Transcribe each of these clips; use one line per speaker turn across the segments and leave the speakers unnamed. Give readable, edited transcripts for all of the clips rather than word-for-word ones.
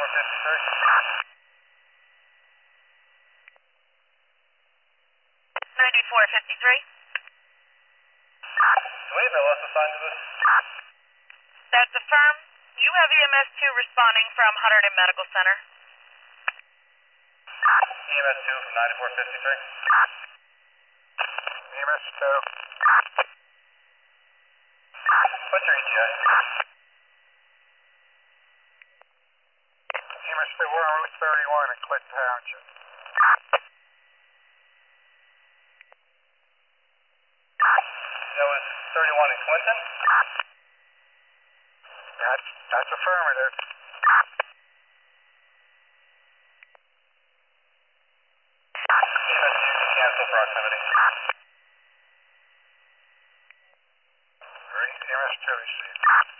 9453.
Sweet, no less assigned to this.
That's affirmed. You have EMS 2 responding from Hunterdon Medical Center.
EMS 2 from 9453. EMS 2. What's your ETA? EMS 2, we're on Route 31 in Clinton Township. That was 31 in Clinton? That's affirmative. EMS 2 can cancel proximity. EMS 2 received.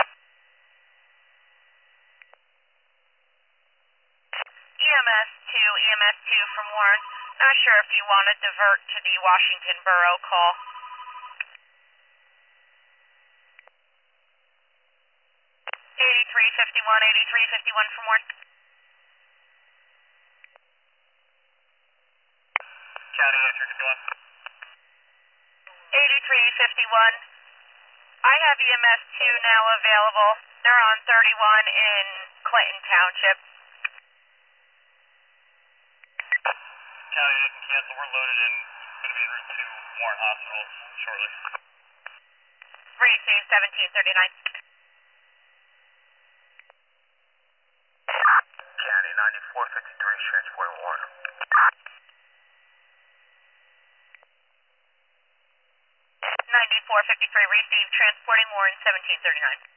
EMS 2 from Warren. Not sure if you want to divert to the Washington Borough call. eighty-three fifty-one from Warren.
County 8351.
8351. I have EMS 2 now available. They're on 31 in Clinton Township.
County, they can cancel. We're loaded in. Going to be en route to Warren Hospital shortly.
Received 1739.
County 9453 transporting Warren.
9453 received transporting Warren 1739.